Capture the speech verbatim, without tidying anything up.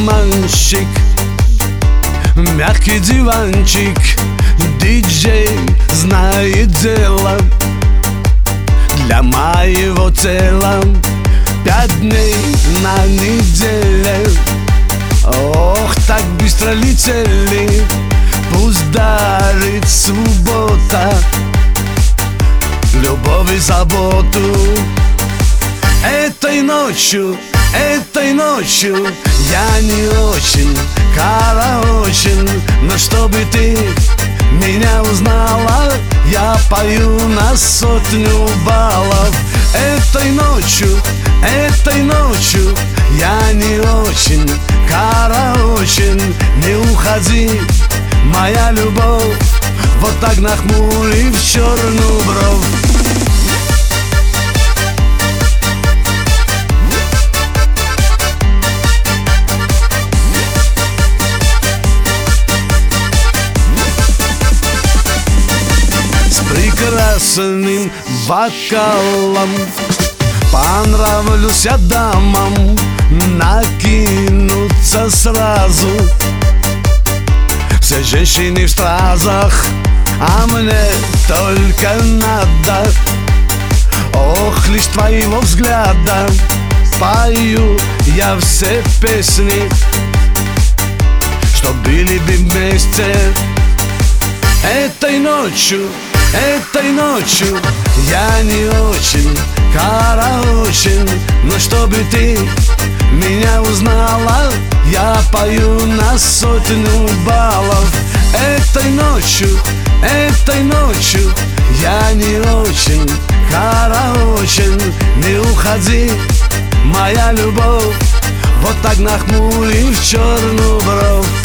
карманщик, мягкий диванчик, диджей знает дело. Для моего тела пять дней на неделе. Ох, так быстро летели, пусть дарит суббота любовь и заботу. Этой ночью, этой ночью я не очень караочен, но чтобы ты меня узнала, я пою на сотню баллов. Этой ночью, этой ночью я не очень караочен. Не уходи, моя любовь, вот так нахмурив черную бровь. Прекрасным вокалом понравлюсь я дамам, накинуться сразу. Все женщины в стразах, а мне только надо, ох, лишь твоего взгляда. Пою я все песни, что были бы вместе. Этой ночью, этой ночью я не очень караочен, но чтобы ты меня узнала, я пою на сотню баллов. Этой ночью, этой ночью я не очень караочен. Не уходи, моя любовь, вот так нахмурив черную бровь.